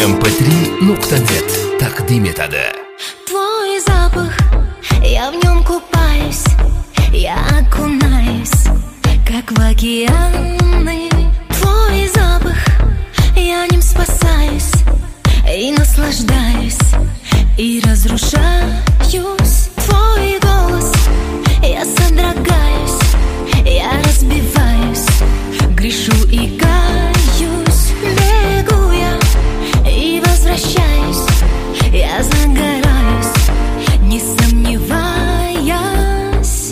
vip.mp3.net taqdim etadi. Твой запах, я в нем купаюсь, я окунаюсь, как в океаны. Твой запах, я ним спасаюсь и наслаждаюсь, и разрушаюсь. Твой голос, я содрогаюсь, я разбиваюсь, грешу и каюсь. Бегу я и возвращаюсь, я загораюсь, не сомневаясь.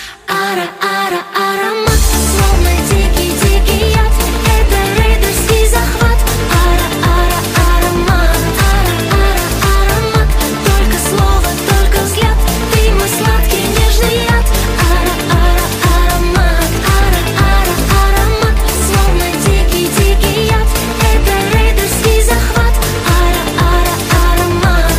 Аромат, словно дикий яд, это рейдерский захват. Аромат, только слово, только взгляд, ты мой сладкий нежный яд. Аромат, словно дикий яд, это рейдерский захват. Аромат,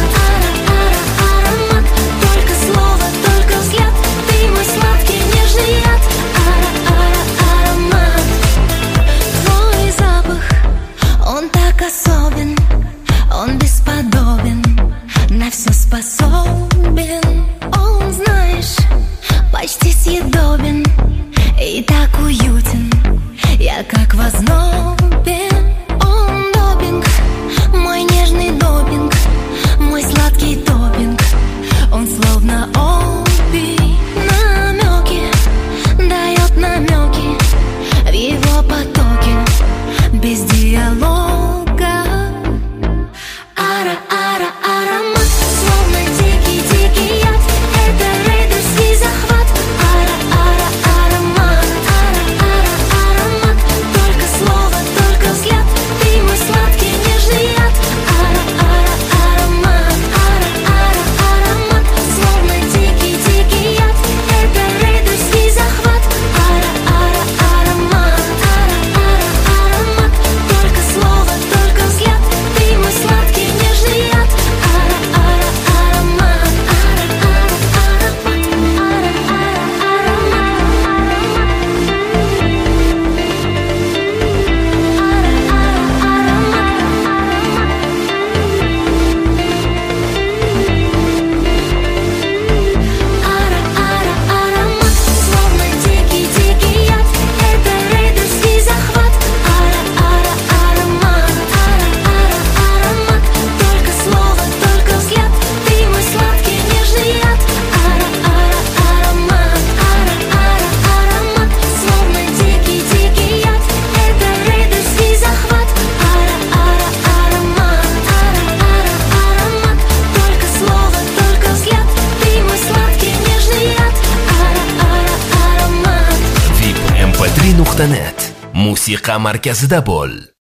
только слово, только взгляд, ты мой сладкий нежный яд. Аромат, твой запах, он так особен, он бесподобен, на все способен. Он, знаешь, почти съедобен и так уютен, я как в ознобе. Он допинг, мой нежный допинг, мой сладкий топинг. Он словно опий, намеки, дает намеки в его потоке, без диалога. Аромат, словно дикий яд, это рейдерский захват. Аромат, только слово, только взгляд, ты мой сладкий нежный яд. Аромат, словно дикий яд, это рейдерский захват. Аромат, только слово, только взгляд, ты мой сладкий нежный яд. Аромат, словно дикий яд, это рейдерский захват. Аромат, только слово, только взгляд, ты мой сладкий нежный яд. Аромат, словно дикий яд, это рейдерский захват. Аромат, только слово, только взгляд, ты мой сладкий нежный яд. Аромат. vip.mp3.net musiqa markazida bo'l.